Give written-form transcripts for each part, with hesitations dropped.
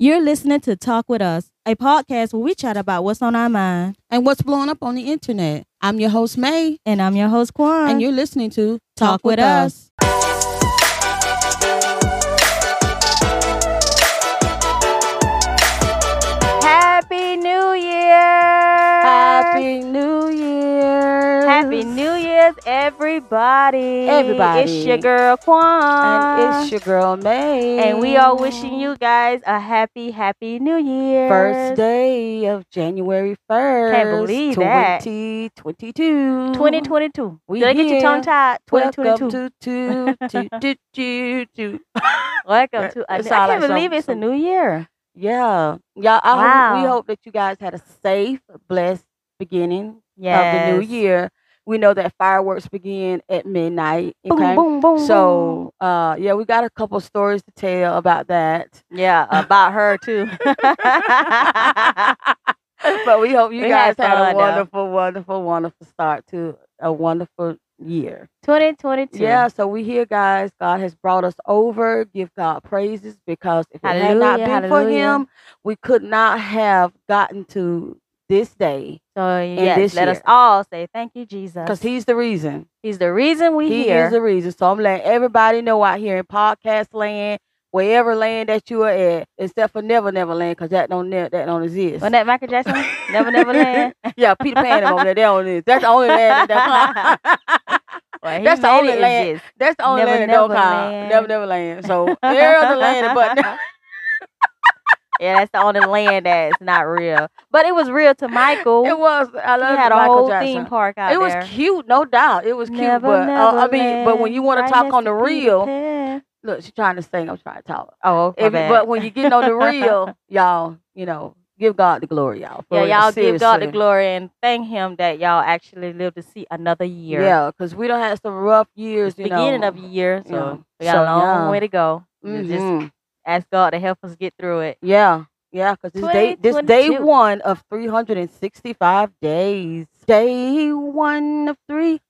You're listening to Talk With Us, a podcast where we chat about what's on our mind. And what's blowing up on the internet. I'm your host, May. And I'm your host, Quan. And you're listening to Talk With Us. Happy New Year! Happy New Year! Happy New Year's, everybody! Everybody. It's your girl, Quan. And it's your girl, May. And we are wishing you guys a happy New Year. First day of January 1st. Can't believe that. 2022. 2022. We Did I get your here. tongue tied? 2022. Welcome to I It sound can't like believe it's a new year. Yeah. We Wow. hope that you guys had a safe, blessed beginning Yes. of the new year. We know that fireworks begin at midnight. Okay. Boom, boom, boom. So, yeah, we got a couple stories to tell about that. yeah, about her too. But we hope you We guys had had fun, a though. wonderful start to a wonderful year. 2022. Yeah, so we here, guys. God has brought us over. Give God praises because if it had not Hallelujah, been for hallelujah. Him, we could not have gotten to this day So this yes, let us year. all say thank you, Jesus. because He's the reason. He's the reason we He here. is the reason. So I'm letting everybody know out here in podcast land, wherever land that you are at, except for Never Land, because that don't exist. Wasn't that Michael Jackson? Never Land. Yeah, Peter Pan them over there. They don't exist. That's the only land that Well, he That's the made only it land. exist. That's the only Never, land that don't Never count. Land. Never Land. So every other land, but Yeah, that's the only land that's not real. But it was real to Michael. it was. I He love had a Michael whole Jackson. theme park out It was there. cute, no doubt. It was cute, Never, but I mean, Never but when you want to Land, talk right on the next to Peter real, Pan. look, she's trying to sing. I'm trying to talk. Oh, my bad. But when you get on the real, y'all, give God the glory, y'all. For yeah, real, y'all give God the seriously. glory and thank Him that y'all actually live to see another year. Yeah, because we don't have some rough years, It's beginning of the year, so Yeah. we got So, a long yeah. way to go. Just Mhm. ask God to help us get through it. Yeah, because this day 2022. one of 365 days. Day one of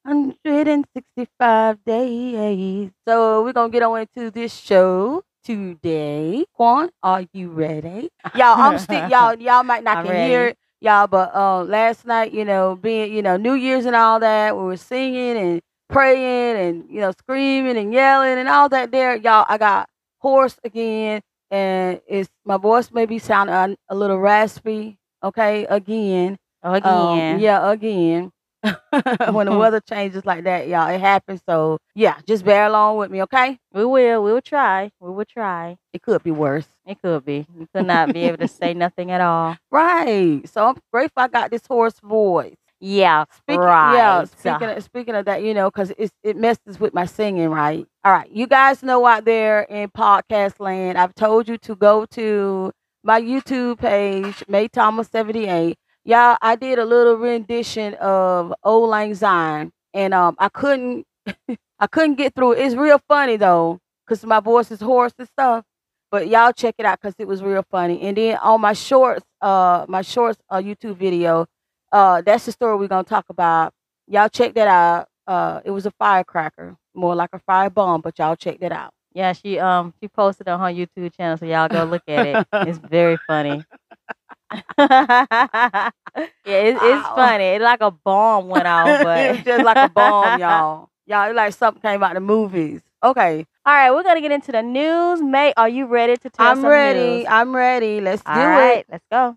365 days. So we're gonna get on into this show today. Quan, are you ready? Y'all, I'm still y'all might not I'm can hear ready. it, y'all, but last night, being New Year's and all that, we were singing and praying and screaming and yelling and all that there. Y'all, I got hoarse again. And my voice may be sounding a little raspy, okay, again. Again. Yeah, again. When the weather changes like that, y'all, it happens. So, yeah, just bear along with me, okay? We will try. We will try. It could be worse. It could be. We could not be able to say nothing at all. Right. So, I'm grateful I got this hoarse voice. Yeah, Speaking, right. Yeah, speaking of that, because it messes with my singing, right? All right, you guys know out there in podcast land, I've told you to go to my YouTube page, May Thomas 78. Y'all, I did a little rendition of Old Lang Syne, and I couldn't get through it. It's real funny though, cause my voice is hoarse and stuff. But y'all check it out, cause it was real funny. And then on my shorts YouTube video. That's the story we're gonna talk about. Y'all check that out. It was a firecracker, more like a fire bomb, but y'all check that out. Yeah, she posted on her YouTube channel, so y'all go look at it. It's very funny. Yeah, it's Wow. funny. It's like a bomb went off, It's but just like a bomb, y'all. Y'all, it's like something came out of the movies. Okay, all right, we're gonna get into the news. May, are you ready to tell I'm some ready. news? I'm ready. Let's do All right, it. let's go.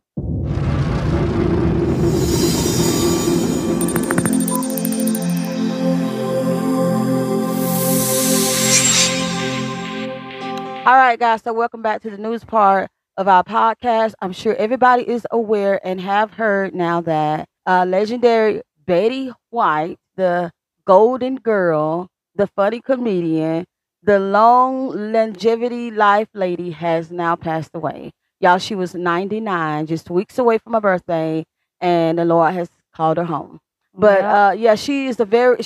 All right, guys. So welcome back to the news part of our podcast. I'm sure everybody is aware and have heard now that legendary Betty White, the Golden Girl, the funny comedian, the long longevity life lady, has now passed away. Y'all, she was 99, just weeks away from her birthday, and the Lord has called her home. But Yep. yeah, she's a very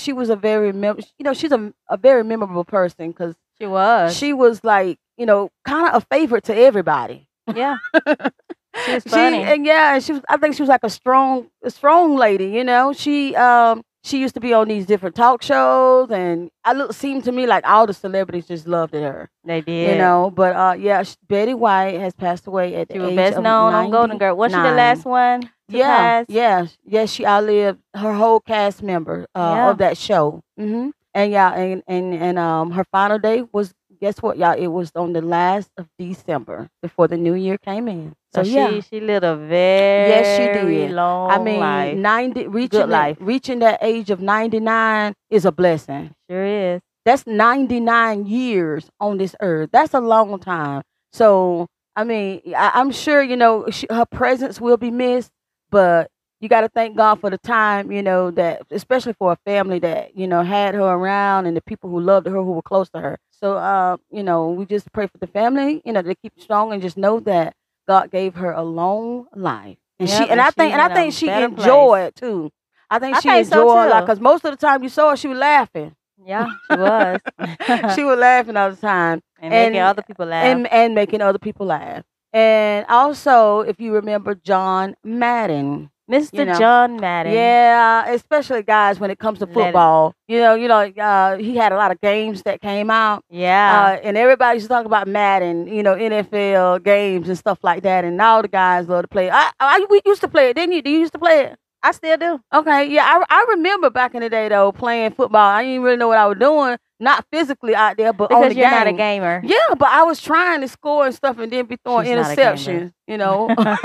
memorable person because She was. she was like, kind of a favorite to everybody. Yeah. She was funny. And she was. I think she was like a strong lady. She she used to be on these different talk shows, and seemed to me like all the celebrities just loved her. They did. You know, but yeah, Betty White has passed away at She the was age best of known on Golden Girl. Was she the 99. last one to pass? Yeah. She outlived her whole cast member Yeah. of that show. And yeah, and her final day was, guess what, y'all? It was on the last of December before the new year came in. So yeah, she lived a very yes, she did. long I mean, life. 90 Good life. reaching that age of 99 is a blessing. Sure is. That's 99 years on this earth. That's a long time. So, I mean, I'm sure, you know, her presence will be missed, but you got to thank God for the time, you know, that, especially for a family that, you know, had her around and the people who loved her, who were close to her. So, you know, we just pray for the family, you know, to keep strong and just know that God gave her a long life. And Yep, I think she better enjoyed it too. I think she so, enjoyed a lot, too. because most of the time you saw her, she was laughing. Yeah, she was. She was laughing all the time. And making other people laugh. And making other people laugh. And also, if you remember John Madden. Mr. You know, John Madden. Yeah, especially guys when it comes to football. You know, he had a lot of games that came out. Yeah. And everybody's talking about Madden, you know, NFL games and stuff like that. And all the guys love to play. We used to play it, didn't you? Do you used to play it? I still do. Okay, yeah, I remember back in the day though playing football. I didn't really know what I was doing, not phically out there, but because on the you're game. not a gamer. Yeah, but I was trying to score and stuff, and then be throwing She's not a interceptions. You know,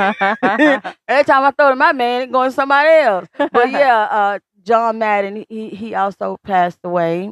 every time I throw to my man, it going to somebody else. But yeah, John Madden, he also passed away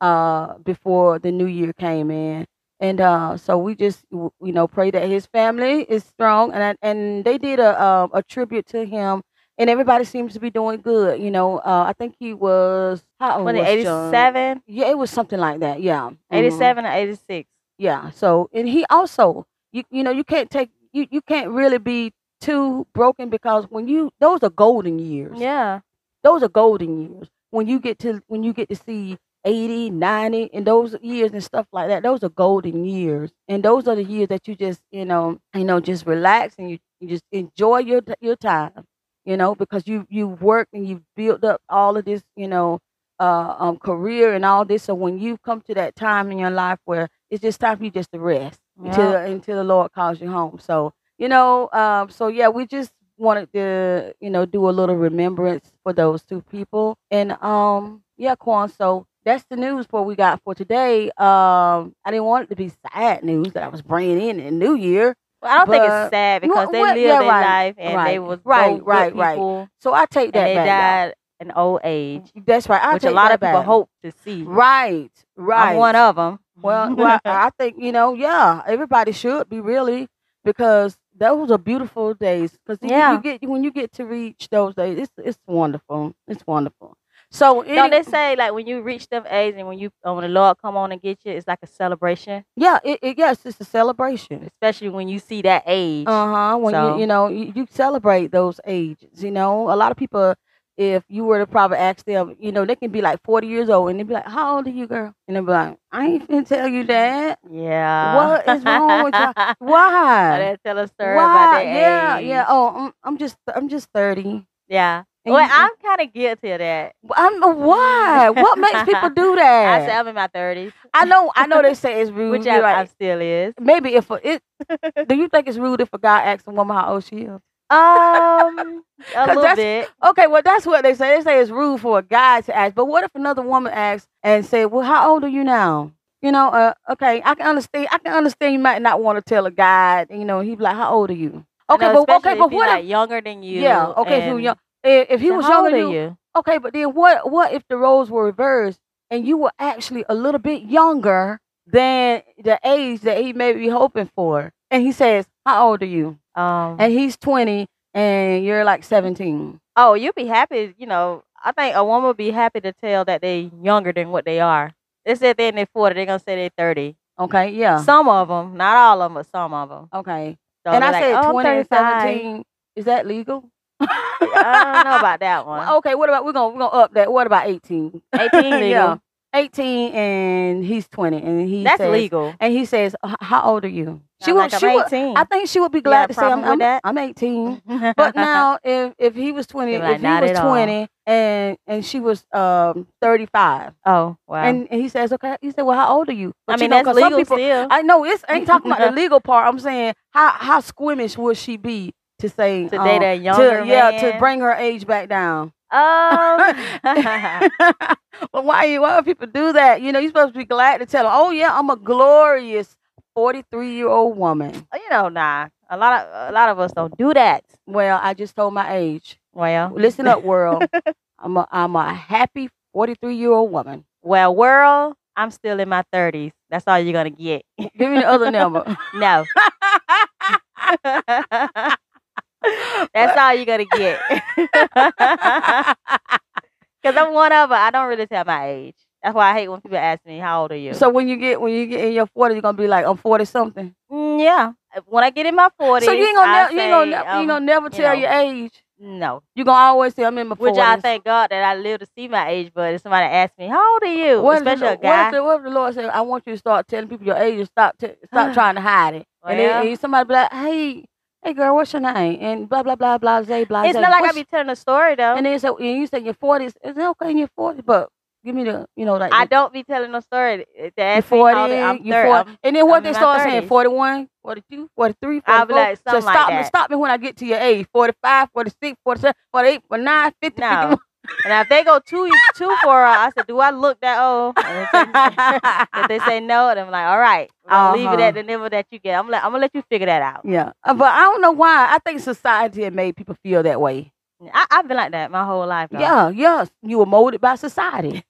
before the new year came in. And so we just, you know, pray that his family is strong, and they did a tribute to him. And everybody seems to be doing good. You know, I think he was, how old Was was it 87? Yeah, it was something like that. Yeah. 87 or 86. Yeah. So, and he also, you know, you can't really be too broken, because those are golden years. Yeah. Those are golden years. When you get to see 80, 90, and those years and stuff like that, those are golden years. And those are the years that you just, you know, just relax and you just enjoy your time. You know, because you've worked and you've built up all of this, you know, career and all this. So when you come to that time in your life where it's just time for you just to rest until the Lord calls you home. So, you know, so yeah, we just wanted to, you know, do a little remembrance for those two people. And yeah, Quan, so that's the news what we got for today. I didn't want it to be sad news that I was bringing in the new year. Well, I don't think it's sad because they lived their life and they was both good people. So I take that and back. They died in old age. That's right. Which a lot of people hope to see. Right. I'm one of them. Well, I think, you know, yeah, everybody should be, really, because those are beautiful days. Because when you get to reach those days, it's wonderful. It's wonderful. So don't they say, like, when you reach them age and when the Lord come on and get you, it's like a celebration? Yeah, yes, it's a celebration, especially when you see that age. When you know you celebrate those ages. You know, a lot of people, if you were to probably ask them, you know, they can be like 40 years old and they be like, "How old are you, girl?" And they be like, "I ain't finna tell you that." Yeah. What is wrong with you? Why? They tell a story about their age. Yeah. Oh, I'm just 30. Yeah. Well, I'm kind of guilty of that. Why? What makes people do that? I say I'm in my 30s. I know they say it's rude. Which I still is. Maybe do you think it's rude if a guy asks a woman how old she is? A little bit. Okay, well, that's what they say. They say it's rude for a guy to ask. But what if another woman asks and say, "Well, how old are you now?" You know, okay, I can understand you might not want to tell a guy, you know, he'd be like, "How old are you?" Okay, but what like younger than you? Yeah, okay, if he was young. If he was younger than you, okay, but then what if the roles were reversed and you were actually a little bit younger than the age that he may be hoping for? And he says, "How old are you?" And he's 20 and you're like 17. Oh, you'll be happy. You know, I think a woman would be happy to tell that they're younger than what they are. They said they're in their 40, they're going to say they're 30. Okay, yeah. Some of them, not all of them, but some of them. Okay. So and I said 20 and 35. 17. Is that legal? I don't know about that one. Okay, what about we're gonna up that? What about 18? 18 legal. Yeah. 18 and he's 20, and That's says, legal. And he says, "How old are you?" I'm like, I'm 18. I think she would be You got glad a to say, problem with that? I'm 18. But now, if he was 20, Be like, if he "Not was at all." 20 and she was 35, Oh, wow. and he says, okay, he said, well, how old are you? I But mean, you know, that's 'cause some legal people, still. I know it's ain't talking about the legal part. I'm saying how squeamish would she be to say To date a younger to man? bring her age back down. Um, Well, why would people do that? You know, you're supposed to be glad to tell them, oh yeah, I'm a glorious 43-year-old woman. nah. A lot of us don't do that. Well, I just told my age. Well, Listen up, world. I'm a happy 43-year-old woman. well, world, I'm still in my 30s. That's all you're gonna get. Give me the other number. No. That's all you're gonna get. Because I'm one of them. I don't really tell my age. That's why I hate when people ask me, "How old are you?" So when you get in your 40s, you're gonna be like, I'm 40 something. Yeah. When I get in my 40s, So you ain't I gonna never tell know, your age. no. You gonna always say I'm in my 40s. Which I thank God that I live to see my age. But if somebody asks me, "How old are you?" Especially a guy. What if the Lord said, I want you to start telling people your age and stop trying to hide it? Well, And somebody be like, hey girl, what's your name? And blah blah blah blah blah blah. It's not like I be telling a story though. And then you say in your 40s. Is it okay in your 40s? But give me the like I don't be telling no story. They ask me 40, how old I'm you 30. 40. And then I'm what in they my start saying, 30s. 41, 42, 43, 44. I'll be like, something so like that. Stop me when I get to your age. 45, 46, 47, 48, 49, 50, No. 51. And if they go too far, I said, "Do I look that old?" And if they say no, then I'm like, "All right, I'll leave it at the number that you get. I'm gonna let you figure that out." Yeah. But I don't know why. I think society had made people feel that way. I've been like that my whole life. Though. Yeah, yes. You were molded by society.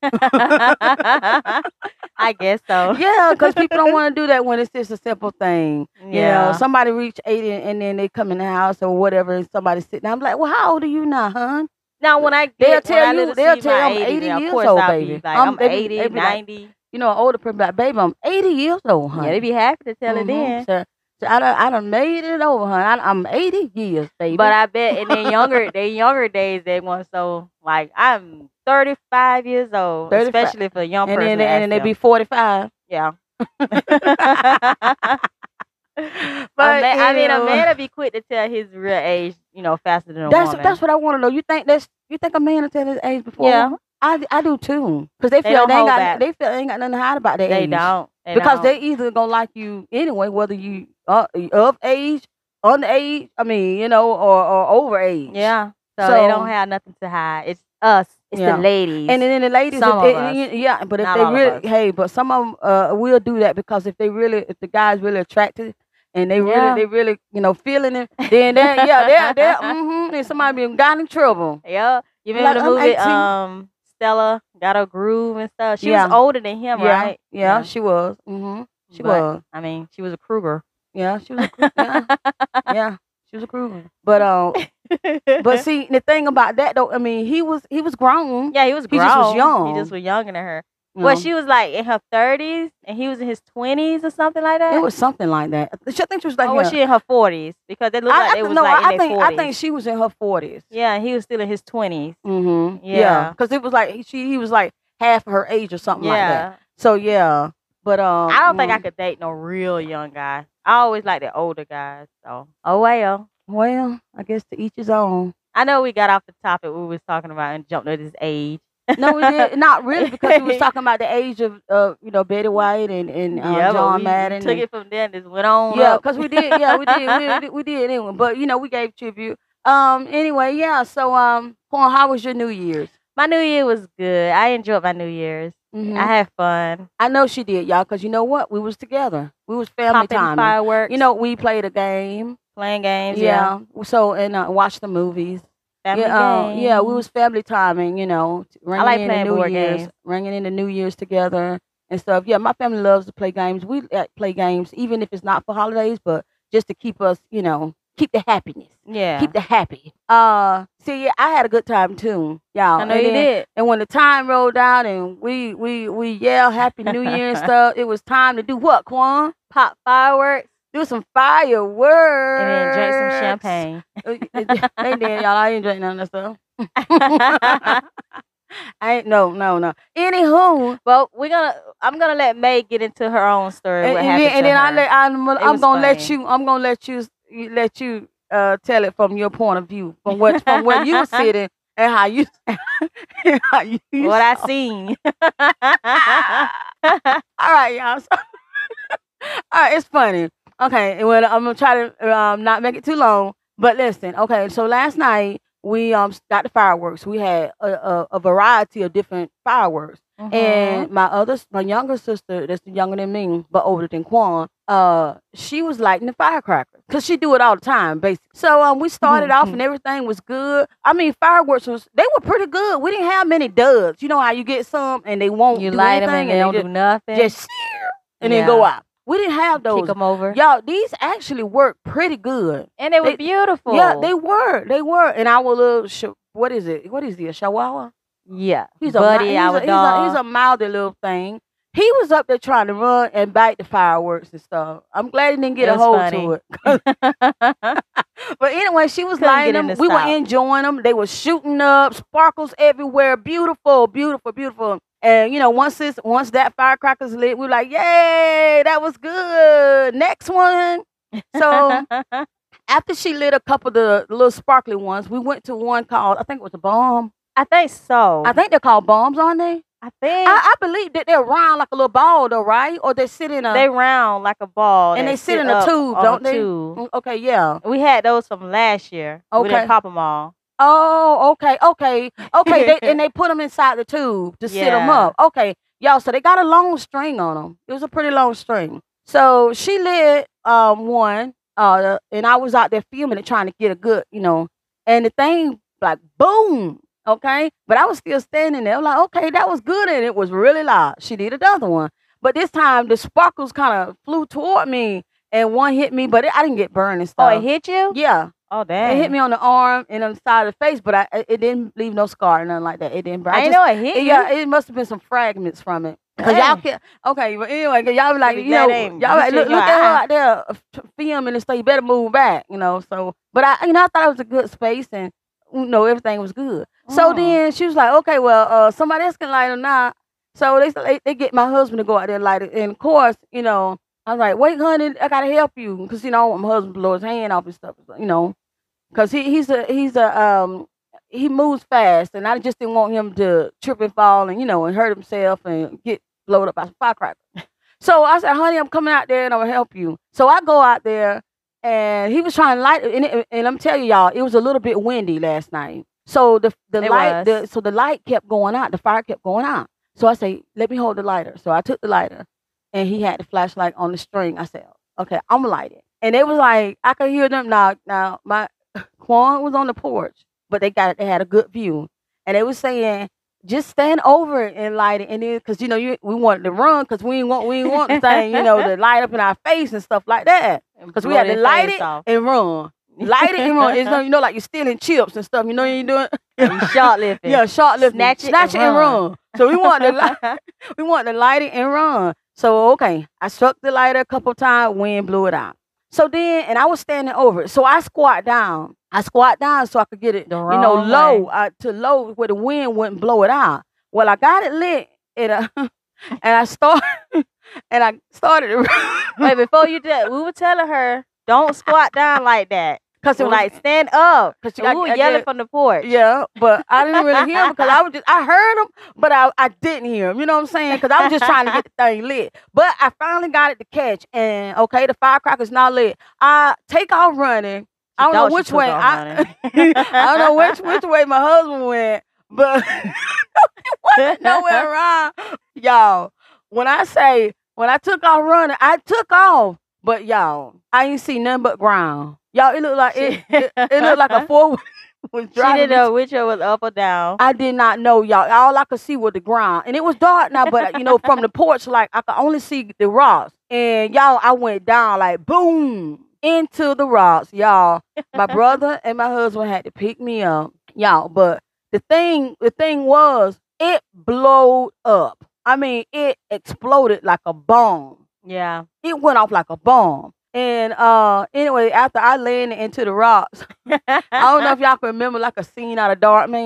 I guess so. Yeah, because people don't want to do that when it's just a simple thing. You Yeah. know, somebody reach 80 and then they come in the house or whatever, and somebody sitting down. I'm like, well, how old are you now, hon? Now, when I They'll get, tell when you, I live to they'll see tell my you I'm 80, 80 then of years course old, I'll baby. be like, I'm They be 80, like, 90. you know, an older person be like, baby, I'm 80 years old, honey. Yeah, they be happy to tell it then. So I done made it over, honey. I'm 80 years, baby. But I bet in their younger days, they want so, like, I'm 35 years old, 35. especially for a young person. and then they be 45. Yeah. But a man will be quick to tell his real age, faster than a woman. That's what I want to know. You think a man will tell his age before? Yeah. A woman? I do too. Because they feel don't they ain't hold got back. they feel they ain't got nothing to hide about their They age. don't. Because don't. they either gonna like you anyway, whether you of age, underage, or over age. Yeah. So So- they don't have nothing to hide. It's us. It's Yeah. the ladies. And then the ladies, Some of us. yeah. But if Not they all of us. really, but some of them will do that because if the guy's really attracted and they really, feeling it, then they're and somebody been got in trouble. Yeah. You Like, remember the I'm movie 18. Stella Got a Groove and stuff? She Yeah. was older than him, right? Yeah, she was. She But, was. I mean, she was a Kruger. Yeah, she was. Yeah, she was a Kruger. But see, the thing about that though, I mean, he was grown. Yeah, he was He grown. just was young. He just was younger than her. you Well, know. she was like in her 30s and he was in his 20s or something like that. It was something like that. I think she was like. Or was she in her 40s? Because they looked like they was no, like I in think their 40s. I think she was in her 40s. Yeah, he was still in his 20s. Mm-hmm. Yeah. Because it was like he was like half her age or something like that. Yeah. So yeah, but I don't think I could date no real young guy. I always like the older guys. So, oh well. Well, I guess to each his own. I know we got off the topic we was talking about and jumped to his age. No, we did not really because we was talking about the age of Betty White and Yeah, but John we Madden. took and- it from there and just went on. Yeah, up. because we did. Yeah, we did anyway. But we gave tribute. Anyway, yeah. So Quan, how was your New Year's? My New Year was good. I enjoyed my New Year's. Mhm. I had fun. I know she did, y'all. Because you know what? We was together. We was family Popping time. fireworks. We played a game. Playing games. Yeah. So and watched the movies. Family games. Yeah. We was family timing. Ringing like in playing the New board Year's, games. ringing in the New Year's together and stuff. Yeah, my family loves to play games. We play games even if it's not for holidays, but just to keep us, keep the happiness. Yeah. Keep the happy. See, yeah, I had a good time too, y'all. I know And you then- did. And when the time rolled out and we yelled Happy New Year and stuff, it was time to do what, Quan? Pop fireworks Do some fireworks. and then drink some champagne. They did, y'all. I ain't drinking none of that stuff. I ain't no. Anywho, But I'm gonna let May get into her own story. What happened and to then her. I'm was gonna let funny. you. I'm gonna let you tell it from your point of view, from where you were sitting and how you how you What I saw. seen. All right, y'all. So, all right, it's funny. Okay, and when I'm gonna try to not make it too long, but listen. Okay, so last night we got the fireworks. We had a variety of different fireworks. And my younger sister, that's younger than me, but older than Quan, she was lighting the firecrackers because she do it all the time, basically. So we started off and everything was good. I mean, fireworks they were pretty good. We didn't have many duds. You know how you get some and they won't You do light them anything and they don't do nothing. just and then go out. We didn't have those. Kick them over. Y'all, these actually worked pretty good. And they were beautiful. Yeah, they were. They were. And our little, what is it? What is he, a chihuahua? Yeah. He's Buddy, our dog. he's a milder little thing. He was up there trying to run and bite the fireworks and stuff. I'm glad he didn't get It a was hold funny. to it. But anyway, she was Couldn't lighting get him them. to We were stop. enjoying them. They were shooting up, sparkles everywhere. Beautiful, beautiful, beautiful. And once that firecrackers lit, we were like, yay, that was good. Next one. So after she lit a couple of the little sparkly ones, we went to one called, I think it was a bomb. I think so. I think they're called bombs, aren't they? I think I believe that they're round like a little ball, though, right? Or they sit in a. they round like a ball. and that they sit in a up tube, on don't a they? tube. Okay, yeah. We had those from last year. We Okay. didn't pop them all. Oh, okay. And they put them inside the tube to sit them Yeah. up. Okay, y'all. So they got a long string on them. It was a pretty long string. So she lit one, and I was out there filming it, trying to get a good, and the thing like boom. Okay, but I was still standing there. I'm like, okay, that was good, and it was really loud. She did another one, but this time the sparkles kind of flew toward me, and one hit me, but I didn't get burned and Oh, stuff. it hit you? Yeah. Oh, damn. It hit me on the arm and on the side of the face, but it didn't leave no scar or nothing like that. It didn't burn. I didn't know it hit you. Yeah, it must have been some fragments from it. Cause y'all can't. Okay, but anyway, 'cause y'all be like, Be y'all glad ain't like, hit you look in your at her eye. out there filming and stuff. You better move back, So, but I thought it was a good space and everything was good. So then she was like, okay, well, somebody else can light them now. So they get my husband to go out there and light it, and of course, I was like, wait, honey, I gotta help you, because I don't want my husband to blow his hand off and stuff, because he moves fast, and I just didn't want him to trip and fall and and hurt himself and get blowed up by some firecrackers. So I said, honey, I'm coming out there and I'm gonna help you. So I go out there, and he was trying to light it, and I'm telling y'all, it was a little bit windy last night. So the light kept going out, the fire kept going out. So I say, let me hold the lighter. So I took the lighter, and he had the flashlight on the string. I said, okay, I'm gonna light it. And it was like, I could hear them now. My Quan was on the porch, but they had a good view, and they was saying, just stand over it and light it, and then because we wanted to run because we didn't want the thing to light up in our face and stuff like that, because we had to light it and run. Light it and run. It's like you're stealing chips and stuff. You ain't doing. Shoplifting. Yeah, shoplifting. Snatch it and run. So we wanted to light it and run. So okay, I struck the lighter a couple times. Wind blew it out. So then, and I was standing over it. So I squat down. So I could get it, low to low where the wind wouldn't blow it out. Well, I got it lit, and I started. Wait, before you did, we were telling her don't squat down like that. Cause it was like stand up. Cause we were yelling from the porch. Yeah, but I didn't really hear him because I heard him, but I didn't hear him. You know what I'm saying? Because I was just trying to get the thing lit. But I finally got it to catch, and okay, the firecracker's not lit. I take off running. I don't know which way. I don't know which way my husband went, but it wasn't nowhere around. Y'all, when I took off running, I took off, but y'all, I ain't see nothing but ground. Y'all, it looked like it looked like a four was driving. She didn't know which way was up or down. I did not know, y'all. All I could see was the ground, and it was dark now. But from the porch, like I could only see the rocks. And y'all, I went down like boom into the rocks, y'all. My brother and my husband had to pick me up, y'all. But the thing was, it blowed up. I mean, it exploded like a bomb. Yeah, it went off like a bomb. And anyway, after I landed into the rocks, I don't know if y'all can remember like a scene out of Dark Man,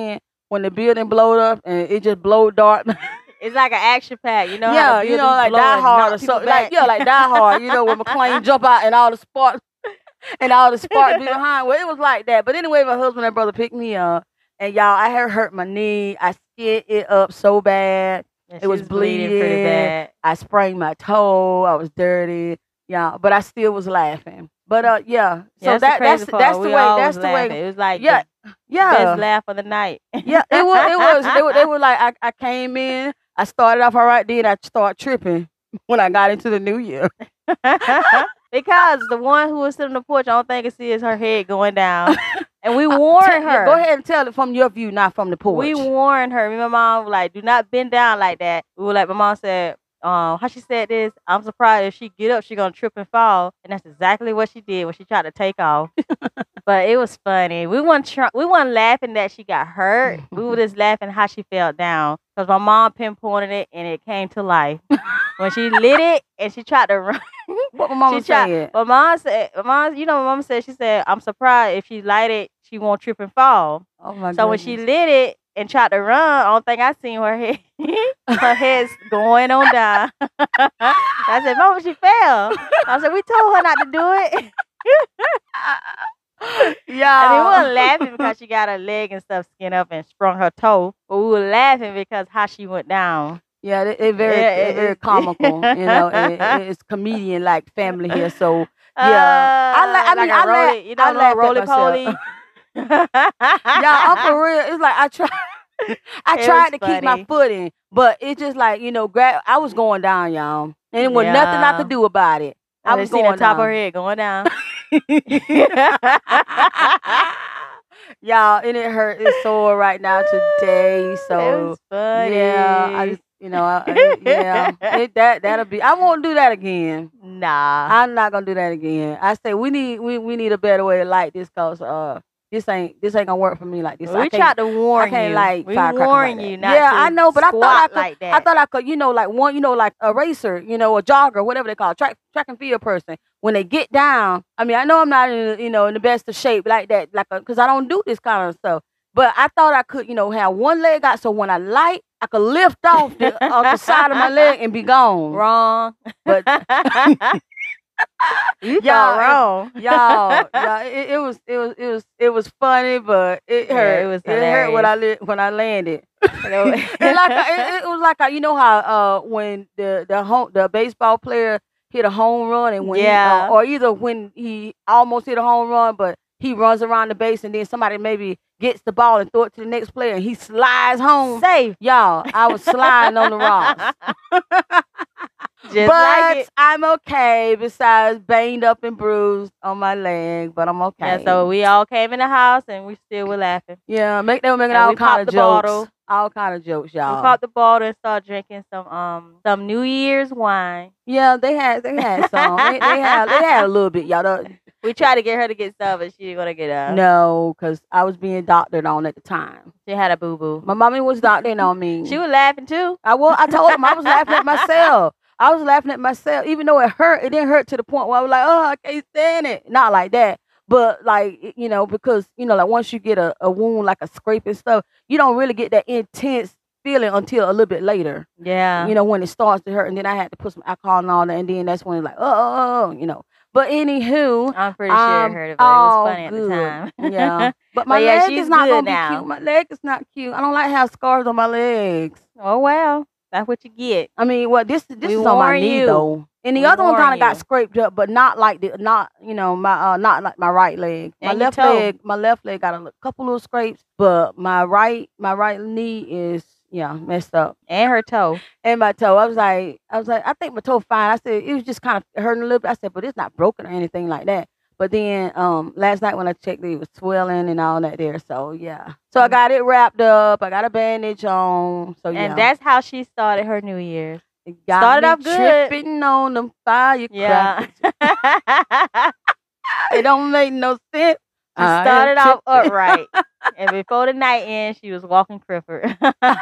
when the building blowed up and it just blowed dark. It's like an action pack, you know. Yeah, how the you know, buildings like blow Die and Hard knock or people something. back. Like Die Hard, you know, when McClane jump out and all the sparks be behind. Well, it was like that. But anyway, my husband and brother picked me up, and y'all, I had hurt my knee. I skinned it up so bad. And It she was pretty bleeding. bad. I sprained my toe. I was dirty. Yeah, but I still was laughing. But yeah, so Yeah, that's the way. That's the way. It was like Yeah, the yeah. best laugh of the night. Yeah, it was. They were like, I came in, I started off all right, then I started tripping when I got into the new year. Because the one who was sitting on the porch, all thing I can see is her head going down. And we warned her. Go ahead and tell it from your view, not from the porch. We warned her. Me and my mom were like, do not bend down like that. We were like, my mom said, how she said this, I'm surprised if she get up, she gonna trip and fall. And that's exactly what she did when she tried to take off. But it was funny. We weren't laughing that she got hurt. We were just laughing how she fell down. Because my mom pinpointed it and it came to life. When she lit it and she tried to run. What my mama said? My mom said, my mom said, she said, I'm surprised if she light it, she won't trip and fall. Oh my So when she lit it and tried to run, I don't think I seen her head. Her head's going on down. I said, Mama, she fell. I said, we told her not to do it. Yeah. I mean, we weren't laughing because she got her leg and stuff skinned up and sprung her toe. But we were laughing because how she went down. Yeah, it's very comical. You know, it's comedian like family here. So yeah, I laugh roly at myself. poly. Yeah, I'm for real. It's like I tried to keep my funny. footing, but it's just like, you know, I was going down, y'all, and it was nothing I could do about it. I was seen going the top down. of her head going down. Y'all, and it hurt. It's sore right now today. It So was funny. yeah, I just, you know, that'll be. I won't do that again. Nah. I'm not gonna do that again. I say we need a better way to light this, cause this ain't gonna work for me like this. We tried to warn I can't you. light We firecrackers warned like you that. not Yeah, to I know, but I thought I squat could. like that. I thought I could. You know, like one. You know, like a racer. You know, a jogger, whatever they call it, track and field person. When they get down, I mean, I know I'm not in the best of shape like that, because I don't do this kind of stuff. But I thought I could, have one leg out, so when I light, I could lift off the side of my leg and be gone. Wrong. But You thought wrong. y'all, it was funny, but it hurt. it was It hurt when I landed. It was like you know how when the baseball player hit a home run, and when or either when he almost hit a home run, but he runs around the base and then somebody maybe gets the ball and throw it to the next player and he slides home. Safe. Y'all, I was sliding on the rocks. Just but like it. I'm okay, besides banged up and bruised on my leg, but I'm okay. Yeah, so we all came in the house and we still were laughing. Yeah, they were making And all we kind popped of the jokes. bottle. All kind of jokes, y'all. We popped the bottle and started drinking some New Year's wine. Yeah, they had some. they had a little bit, y'all. We tried to get her to get some, but she didn't want to get up. No, because I was being doctored on at the time. She had a boo-boo. My mommy was doctoring on me. She was laughing too. I told them I was laughing at myself. I was laughing at myself, even though it hurt. It didn't hurt to the point where I was like, oh, I can't stand it. Not like that. But like, because, like once you get a wound, like a scrape and stuff, you don't really get that intense feeling until a little bit later. Yeah. When it starts to hurt. And then I had to put some alcohol and all that. And then that's when it's like, But anywho, I'm pretty sure it hurt it, but it was funny good. at the time. Yeah. But my yeah, leg she's is not good going to be now. cute. My leg is not cute. I don't like to have scars on my legs. Oh, well. That's what you get. I mean, well, this We is on my warn knee you. though, and the We other one warn kind of got you. scraped up, but not like not like my right leg. My And your left toe. leg got a couple little scrapes, but my right knee is messed up, And her toe. and my toe. I was like, I think my toe fine. I said it was just kind of hurting a little bit. I said, but it's not broken or anything like that. But then last night when I checked, it was swelling and all that there. So yeah, so I got it wrapped up. I got a bandage on. So yeah. And that's how she started her New Year's. It got Started me off good. tripping on them firecrackers. Yeah. It don't make no sense. She started off upright. And before the night ends, she was walking crippled.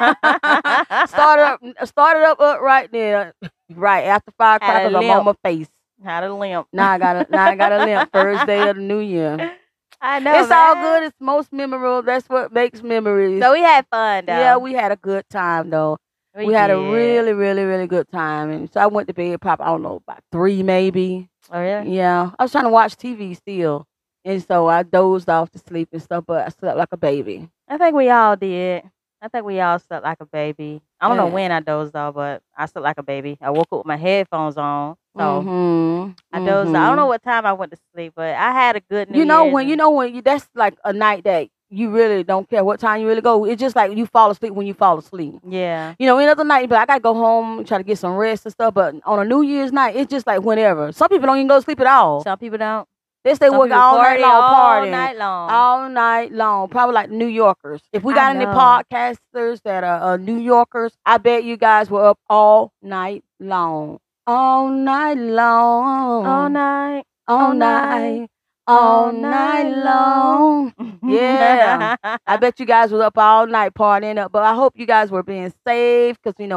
started up upright there. Right after firecrackers, I'm limp. on my face. Had a limp. Now I got a limp. First day of the new year. I know. It's all man. good. It's most memorable. That's what makes memories. So we had fun though. Yeah, we had a good time though. We had a did. really, really, really good time. And so I went to bed probably, I don't know, about 3 maybe. Oh really? Yeah. I was trying to watch TV still. And so I dozed off to sleep and stuff, but I slept like a baby. I think we all did. I think we all slept like a baby. I don't know Yeah. when I dozed off, but I slept like a baby. I woke up with my headphones on, so I dozed. I don't know what time I went to sleep, but I had a good New You know Year's when that's like a night that you really don't care what time you really go. It's just like you fall asleep when you fall asleep. Yeah. You know, any other night you be like, I gotta go home, try to get some rest and stuff. But on a New Year's night, it's just like whenever. Some people don't even go to sleep at all. Some people don't. They stay Some working people all night long, all partying. night long. All night long. Probably like New Yorkers. If we I got any know. podcasters that are New Yorkers, I bet you guys were up all night long. All night long. All night. All night. All night long. Yeah. I bet you guys was up all night partying up. But I hope you guys were being safe because, you know,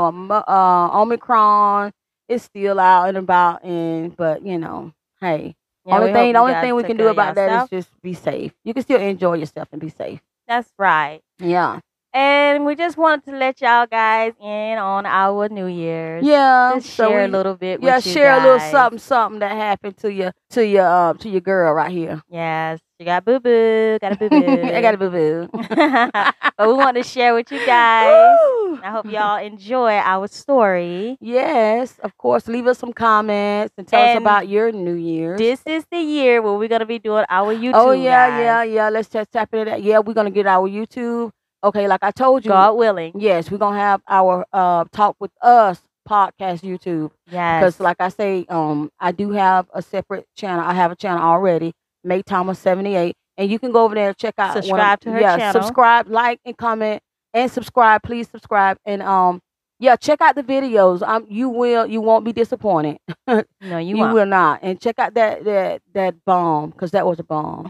Omicron is still out and about. But, you know, hey. Yeah, The we hope you only guys thing we took can do care of about that yourself. is just be safe. You can still enjoy yourself and be safe. That's right. Yeah. And we just wanted to let y'all guys in on our New Year's. Yeah. Just share a little bit with you share guys. a little something that happened to your girl right here. Yes, she got boo boo. Got a boo boo. I got a boo boo. But we want to share with you guys. Woo! I hope y'all enjoy our story. Yes, of course. Leave us some comments and tell us And about your New Year's. This is the year where we're gonna be doing our YouTube. Oh yeah, guys. yeah. Let's just tap into that. Yeah, we're gonna get our YouTube. Okay, like I told you. God willing. Yes, we're gonna have our Talk With Us podcast YouTube. Yes. Because like I say, I do have a separate channel. I have a channel already, May Thomas 78. And you can go over there and check out Subscribe to her channel. Subscribe, like and comment and subscribe. Please subscribe. And check out the videos. You won't be disappointed. No, you won't. will not. And check out that bomb, because that was a bomb.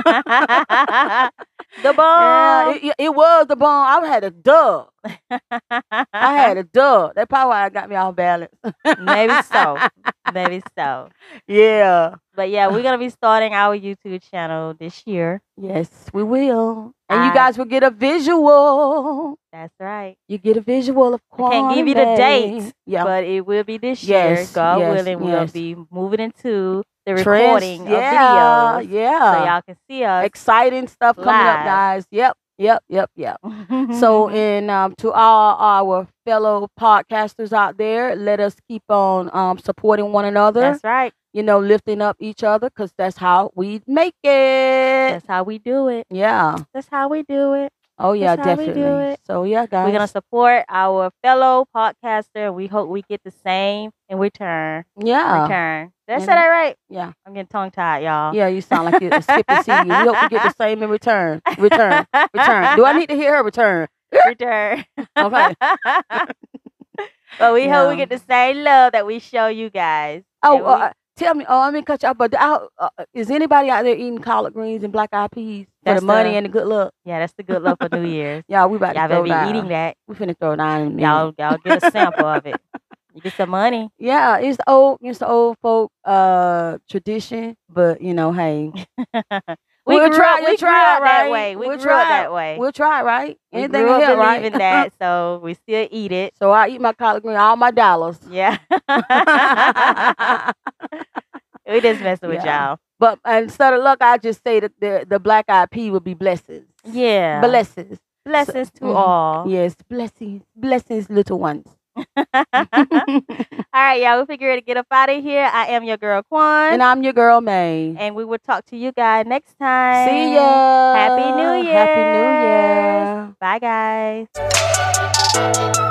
The bomb. Yeah, it was the bomb. I had a dub. I had a dub. That's probably why I got me off balance. Maybe so. Maybe so. Yeah. But yeah, we're gonna be starting our YouTube channel this year. Yes, we will. And you guys will get a visual. That's right. You get a visual of I can't give you the Quantum. dates, Yeah. but it will be this year. Yes, God yes, willing, we're gonna yes. be moving into the Trans- recording of yeah, videos, yeah. so y'all can see us. Exciting stuff coming up, live. guys. Yep. So, and to all our fellow podcasters out there, let us keep on supporting one another. That's right. You know, lifting up each other, because that's how we make it. That's how we do it. Yeah. That's how we do it. Oh yeah, That's how we do definitely. it. So yeah, guys. We're gonna support our fellow podcaster. We hope we get the same in return. Yeah. Return. Did I say And- that right? Yeah. I'm getting tongue tied, y'all. Yeah, you sound like you're skipping C. We hope we get the same in return. Return. Do I need to hear her return? Return. Okay. But we hope we Yeah. get the same love that we show you guys. Oh, And we- tell me. Oh, I mean, cut you off. But is anybody out there eating collard greens and black eyed peas for That's the money the- and the good luck? yeah, that's the good luck for New Year's. Yeah, we about Y'all to better throw be down. eating that. We finna throw down in a minute. Y'all get a sample of it. You get some money. Yeah, it's the old folk tradition. But you know, hey, We We'll grew try- up, we'll we grew try, up that right? way. We We'll grew up try. that way. we'll try it, right? We Anything grew will up help, right? believing that, so we still eat it. So I eat my collard green, all my dollars. Yeah. We just messing with Yeah. y'all. But instead of luck, I just say that the black eyed pea would be blessings. Yeah. Blessings. Blessings to Mhm. all. Yes, blessings, little ones. All right, y'all. We figure to get up out of here. I am your girl Quan, And I'm your girl May. and we will talk to you guys next time. See ya. Happy New Year. Happy New Year. Bye, guys.